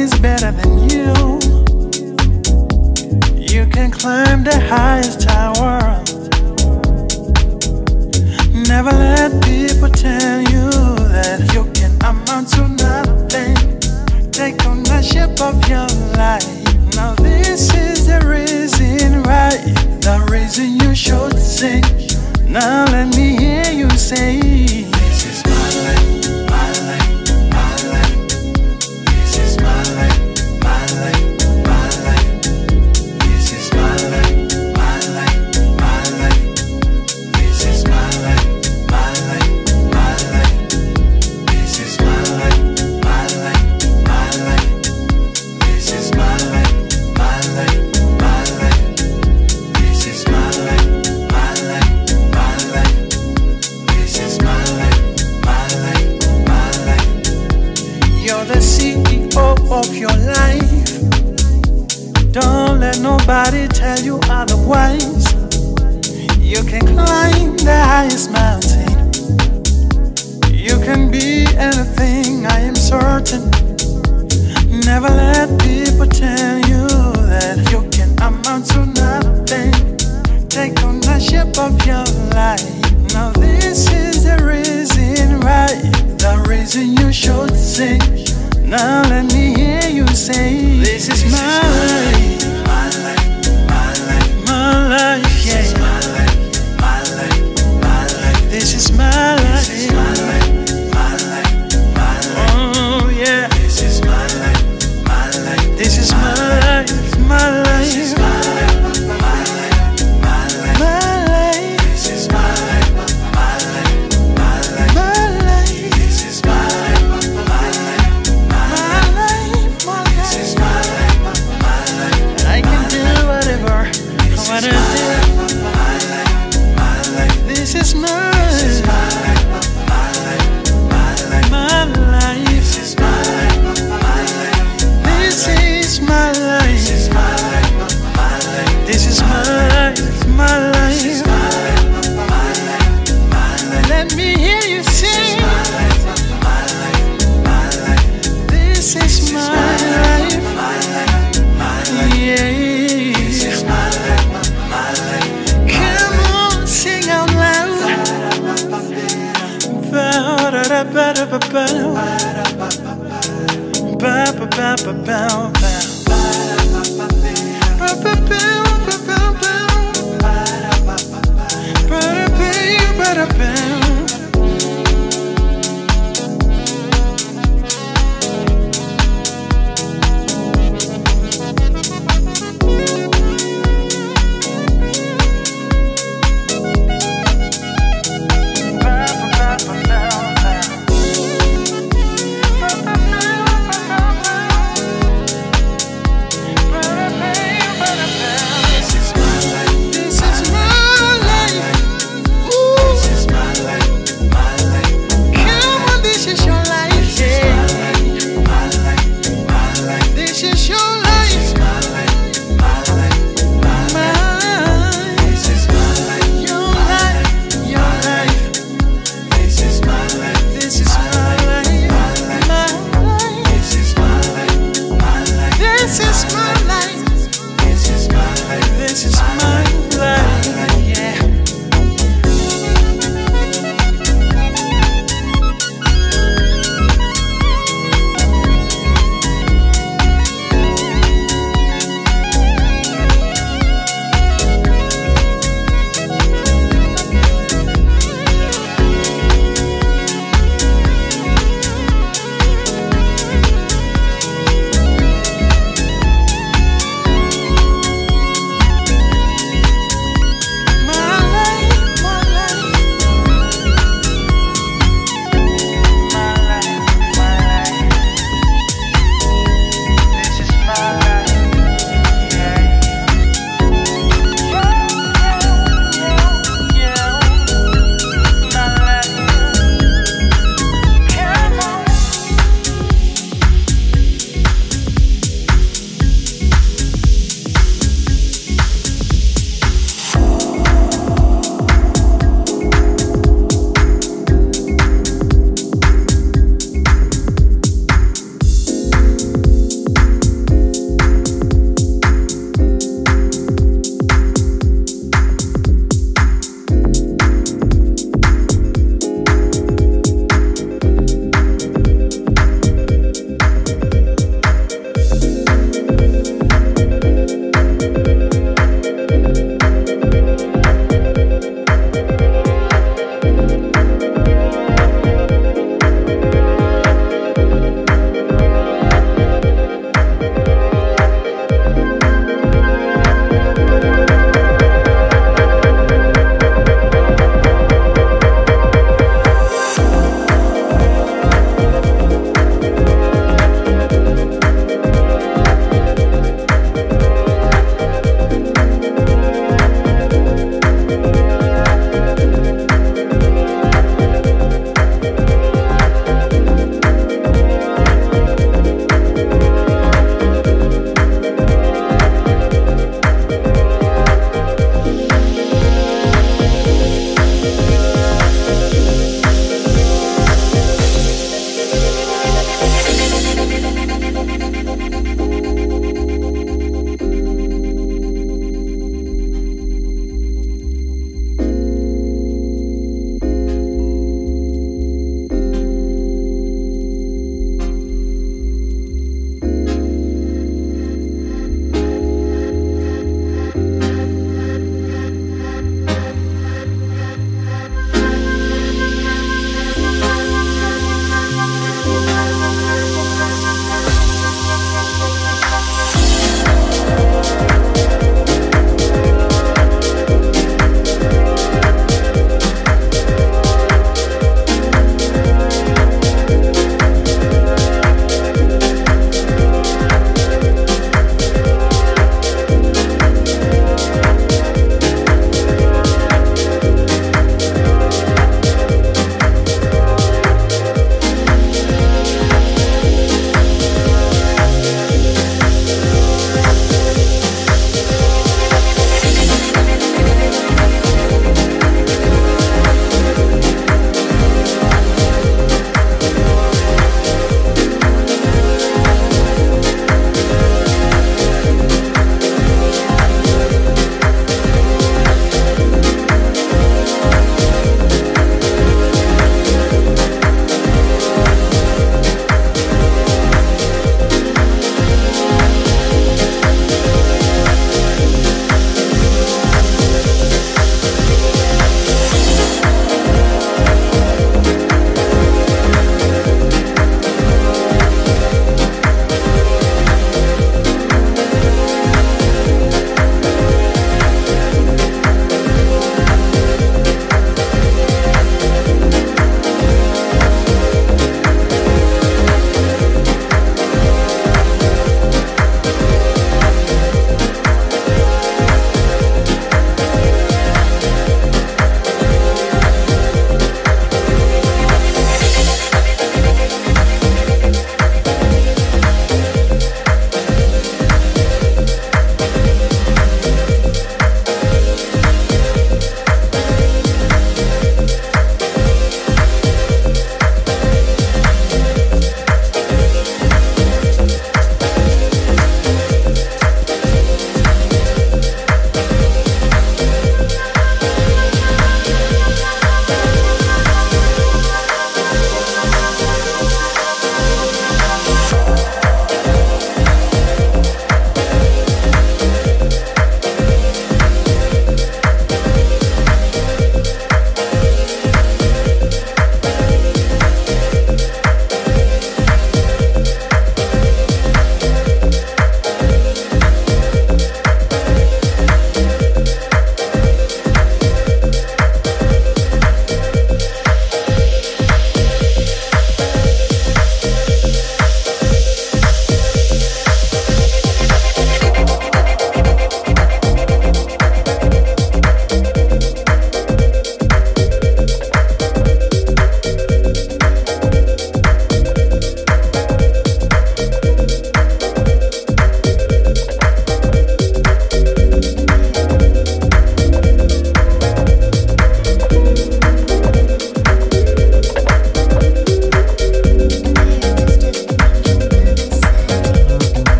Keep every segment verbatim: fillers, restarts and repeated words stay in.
is better than you. You can climb the highest tower. Never let people tell you that you can amount to nothing. Take ownership of your life. Now this is the reason why, the reason you should sing. Now let me hear you say, this is my life, my life, my life. This is my life, my life, my life. This is my life, my life, my life. This is my life, my life, my life. This is my life, my life, my life. This is my life, my life, my life. This is my life, my life, my life. This is my life, my life, my life. You're the C E O of your life. Don't let nobody tell you otherwise. You can climb the highest mountain. You can be anything, I am certain. Never let people tell you that you can amount to nothing. Take ownership of your life. Now this is the reason why, the reason you should sing. Now let me hear you say, this is my life, my life, my life, my life, yeah. This is my life, my life, my life. This is my life, this is my life, my life, my life. Oh yeah. This is my life, my life. This is my life, my life. This is my life, my life, my life. My life. This is my life, my life, my life. My life. This is my life, my life, my life. This is my life, my life. And I can do whatever I wanna do. This is my life, my life, my life. My life. This is my life, my life. This is my life. This is my life, my life. This is my life, my life. Let me hear you sing. This is my life, yeah. This is my life, my life. Come on, sing out loud. Ba-da-da-ba-da-ba-ba. Ba-ba-ba-ba-ba-ba.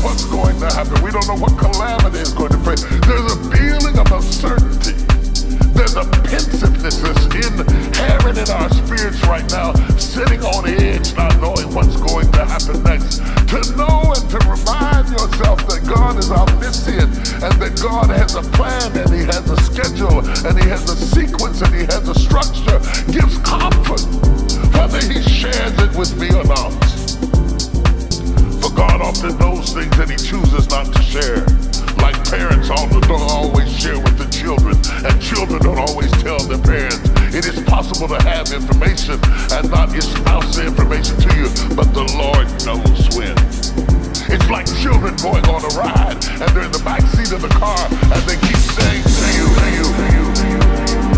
what's going to happen. We don't know what calamity is going to face. There's a feeling of uncertainty. There's a pensiveness that's inherent in our spirits right now, sitting on edge, not knowing what's going to happen next. To know and to remind yourself that God is omniscient and that God has a plan and He has a schedule and He has a sequence and He has a structure gives comfort, whether He shares it with me or not. For God often knows things that He chooses not to share. Like parents don't always share with the children, and children don't always tell their parents. It is possible to have information and not espouse the information to you, but the Lord knows when. It's like children going on a ride, and they're in the back seat of the car, and they keep saying to you, to you, to you, to you.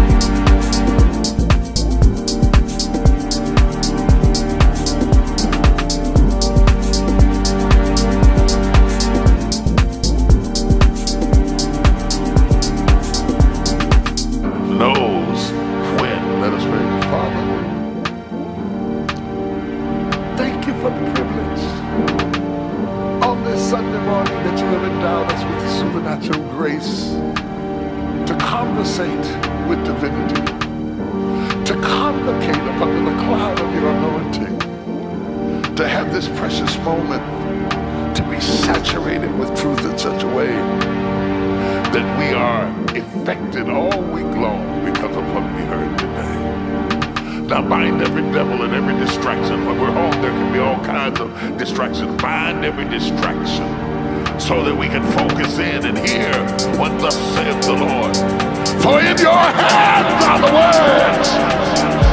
Knows when. Let us pray. Father, thank you for the privilege on this Sunday morning that you have endowed us with the supernatural grace to conversate with divinity, to convocate up under the cloud of your anointing, to have this precious moment to be saturated with truth in such a way that we are affected all week long because of what we heard today. Now bind every devil and every distraction. When we're home, there can be all kinds of distractions. Bind every distraction so that we can focus in and hear what thus saith the Lord. For in your hands are the words.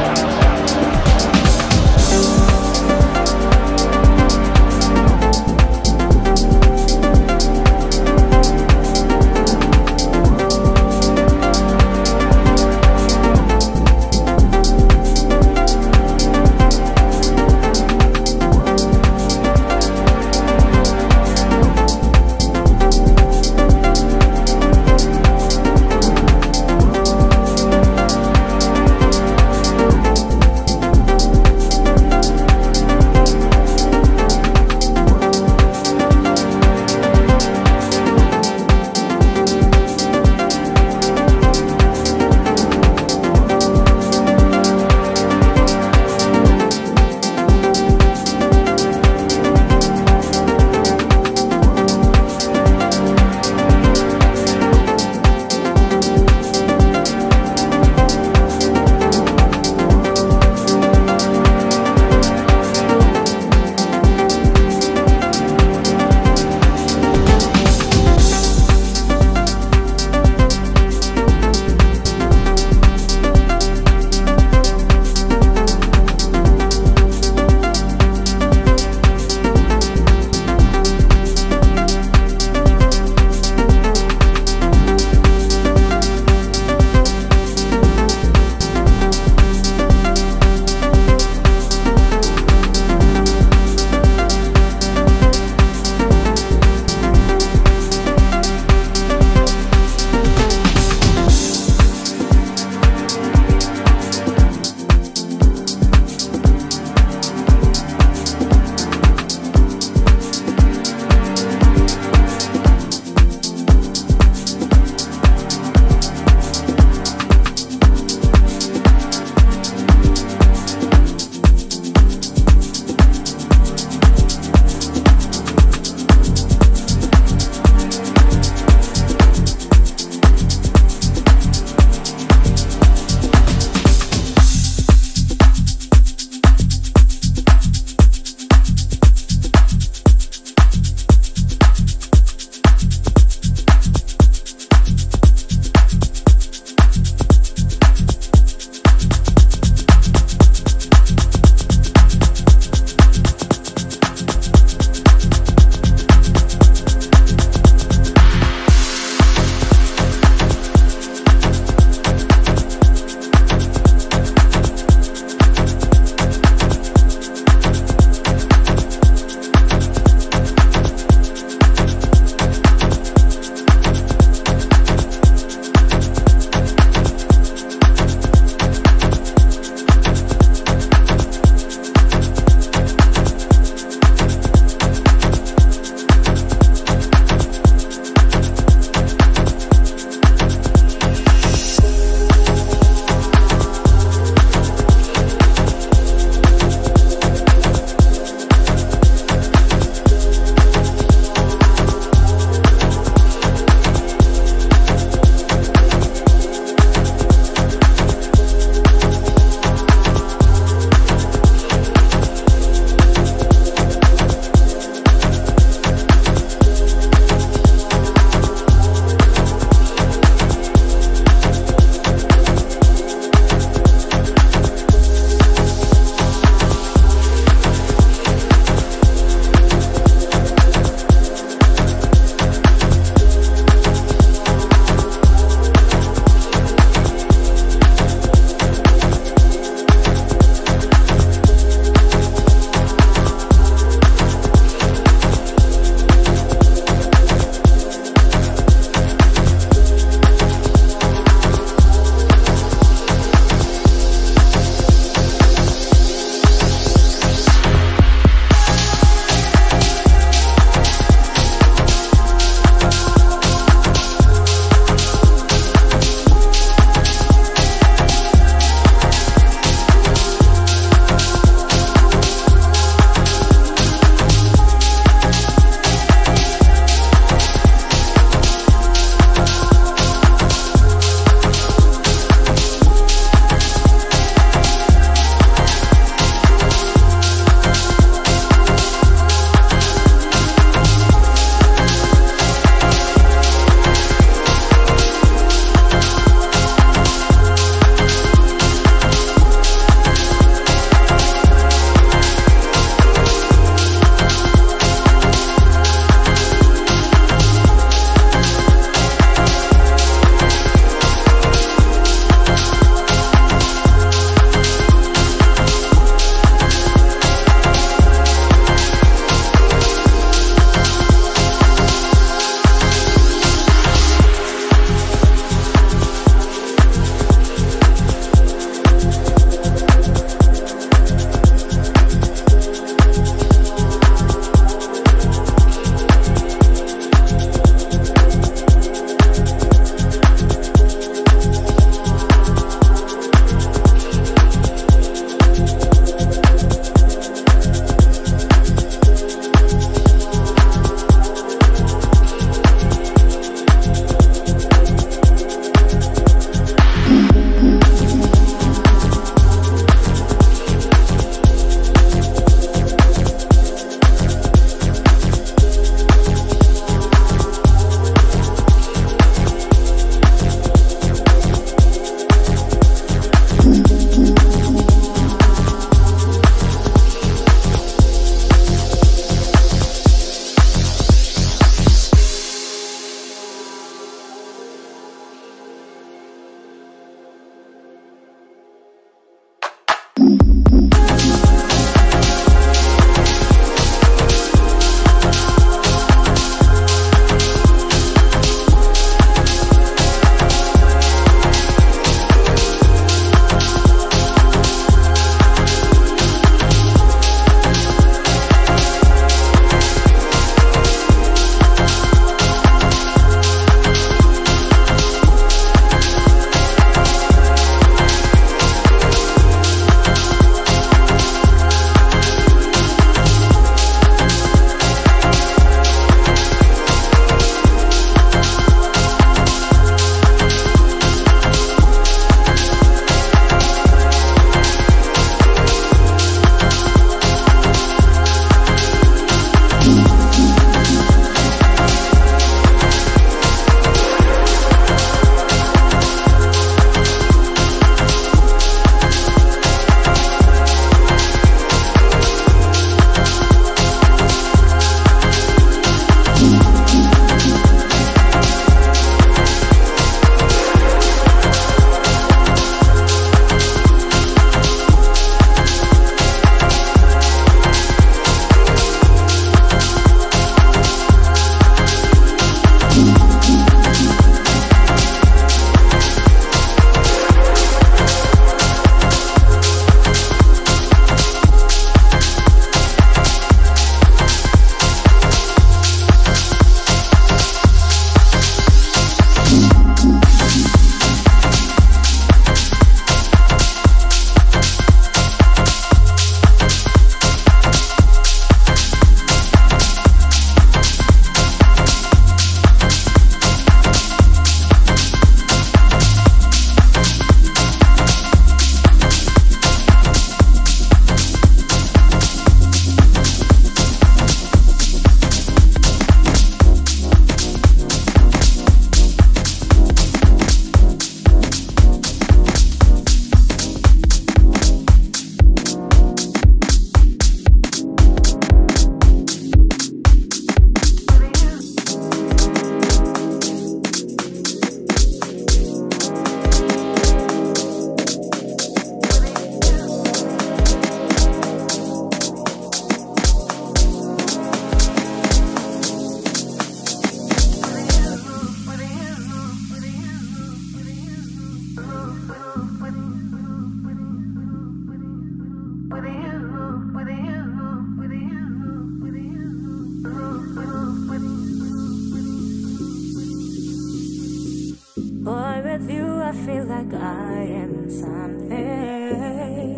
with you I feel like I am something.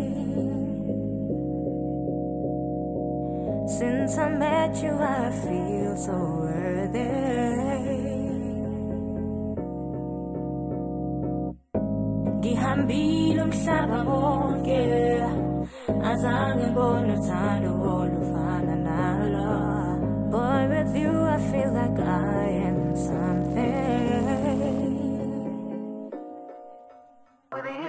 Since I met you I feel so worthy. Ngihambile umhlaba wonke azange ngibone uthando olufana nalo. Boy, with you I feel like I am something. With you.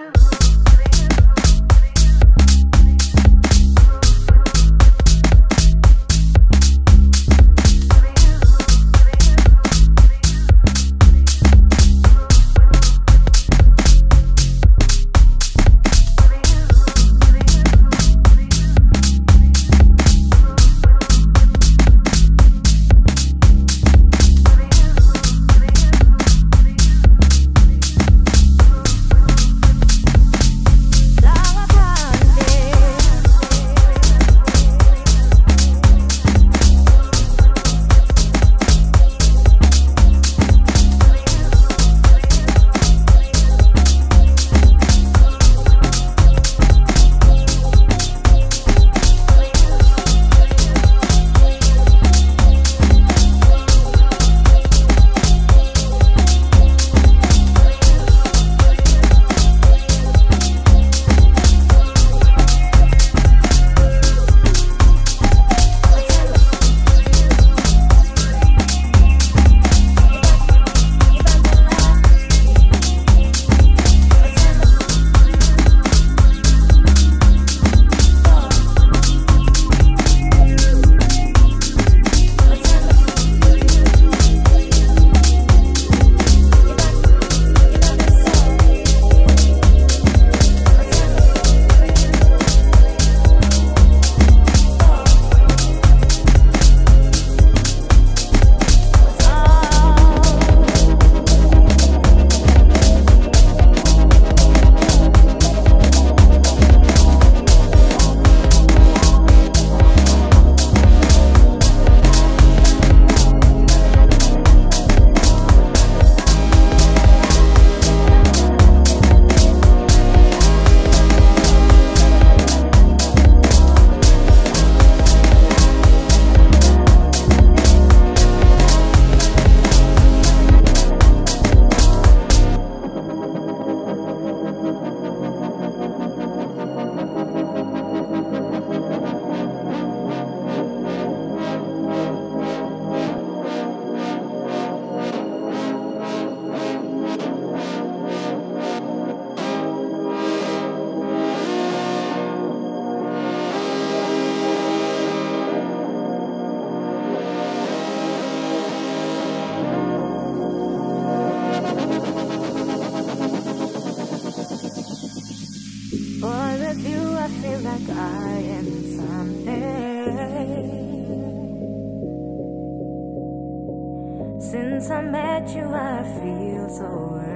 Since I met you, I feel so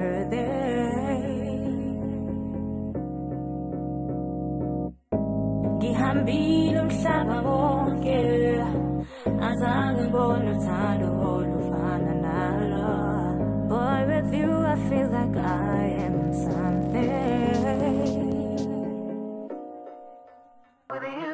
worthy. Ngihambile umhlaba wonke azange ngibone uthando olufana nalo. Boy, with you I feel like I am something. With you.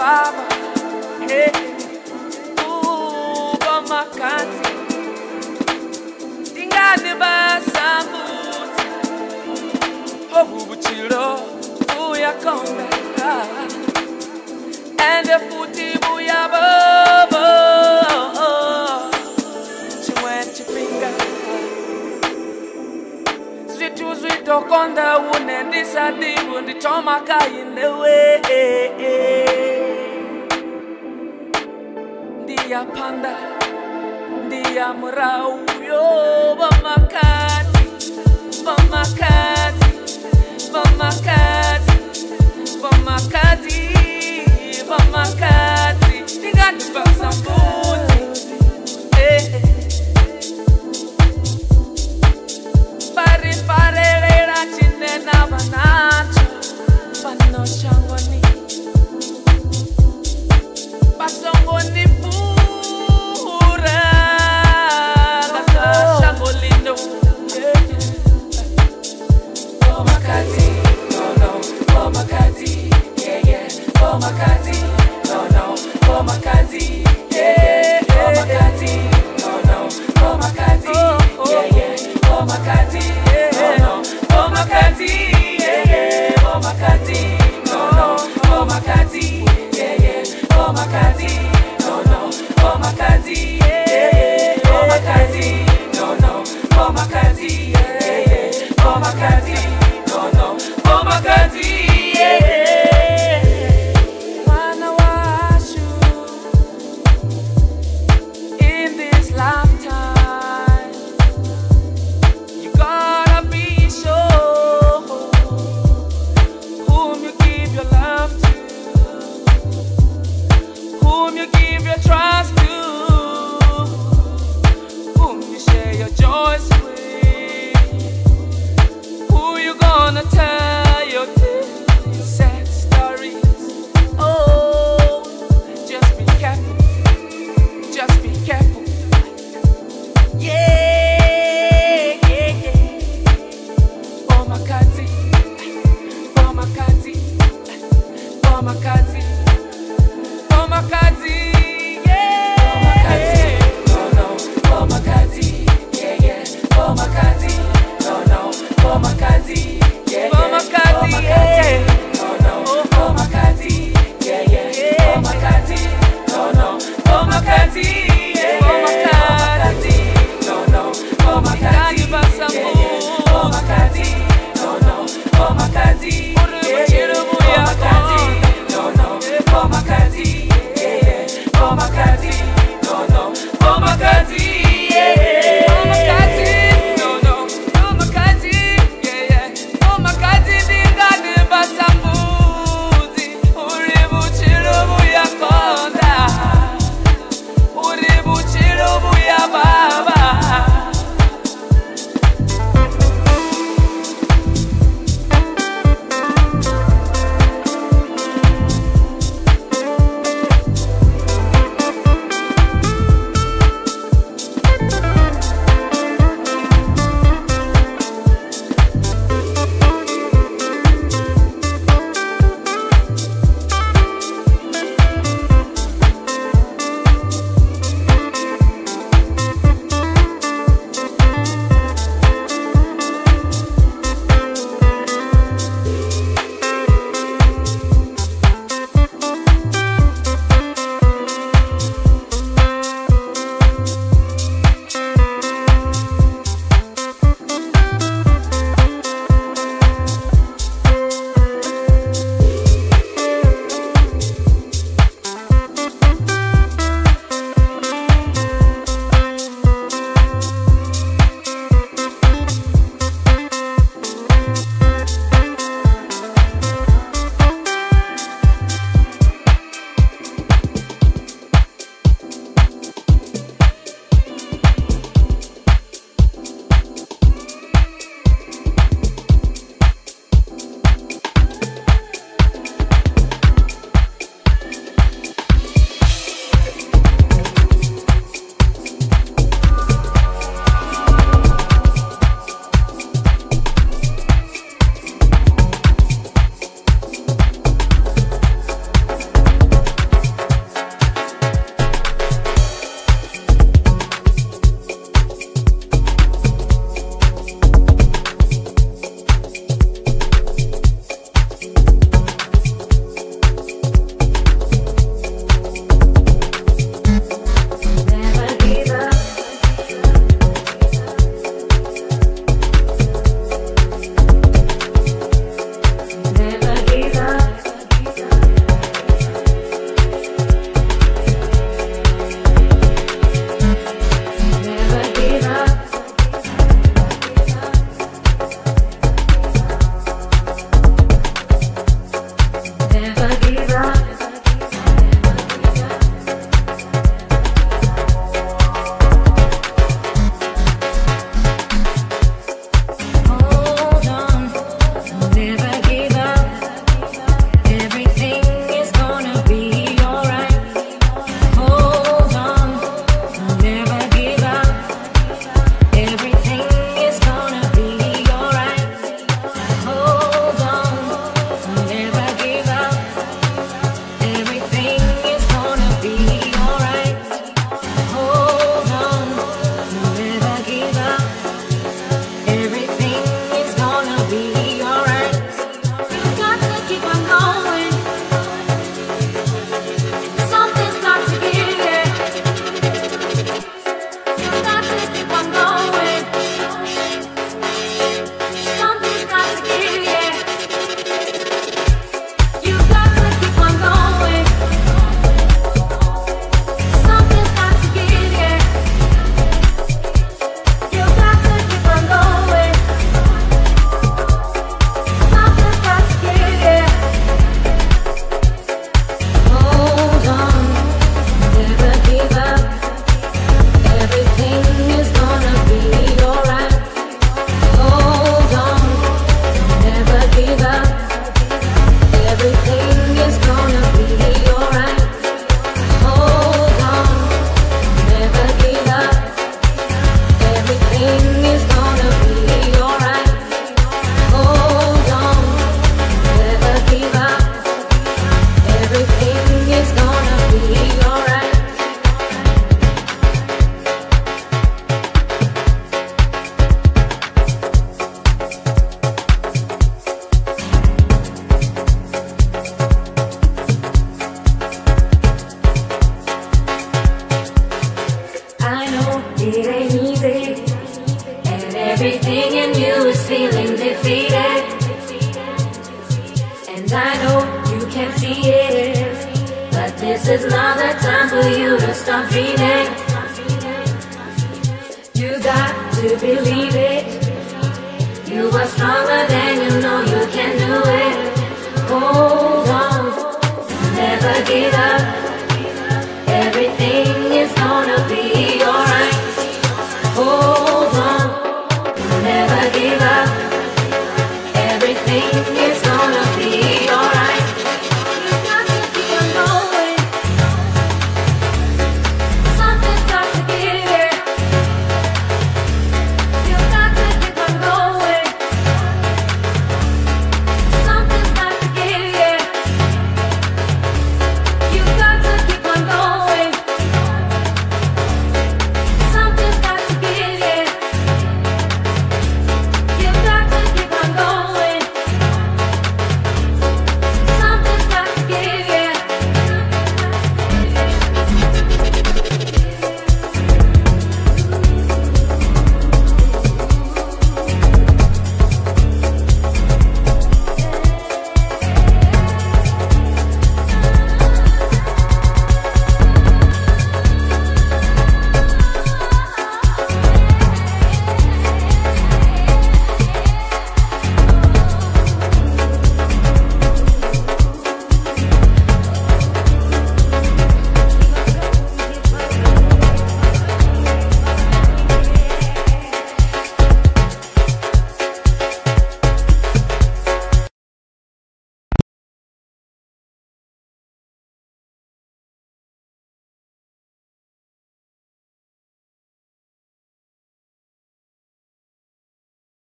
baba, hey, uba makati, tingani basambuti, obubuchiro, uyakonda, and the footy buya bobo, she went to finger. Sweetu sweeto konda une ndisadibu nditomaka inewe Ndiya panda, ndiya murau yo Bamakati, Bamakati, Bamakati, Bamakati, Bamakati Tingani basambuti, eh Pare pare lera chinena banacho Pano changoni Pasongoni pura Kasa changolino Bomakati, no no Bomakati, yeah yeah Bomakati, no no Bomakati, yeah Bomakati, no no Bomakati, yeah yeah Bomakati, no no, Bomakati, yeah yeah, Bomakati, no no, Bomakati, yeah yeah, Bomakati, no no, Bomakati, yeah yeah, Bomakati, no no, Bomakati, yeah yeah, Bomakati, no no, Bomakati, yeah yeah. Wanna watch you in this lifetime. Gotta be sure whom you give your love to, whom you give your trust to, whom you share your joys with, who you gonna tell your sad stories. Oh, just be careful, just be careful. Yeah. Bomakati, Bomakati, Bomakati, Bomakati, yeah. Bomakati, no no, Bomakati, yeah yeah. Bomakati, no no, Bomakati, yeah yeah. Bomakati, yeah. No no, Bomakati, yeah yeah. Bomakati, no no, Bomakati, yeah. Bomakati, no no, Bomakati, yeah. Bomakati, no no, Bomakati, yeah, Bomakati, no no, Bomakati, yeah, Bomakati, no no, Bomakati, yeah, Bomakati, no no, Everything in you is feeling defeated, and I know you can see it, but this is not the time for you to stop dreaming. You got to believe it. You are stronger than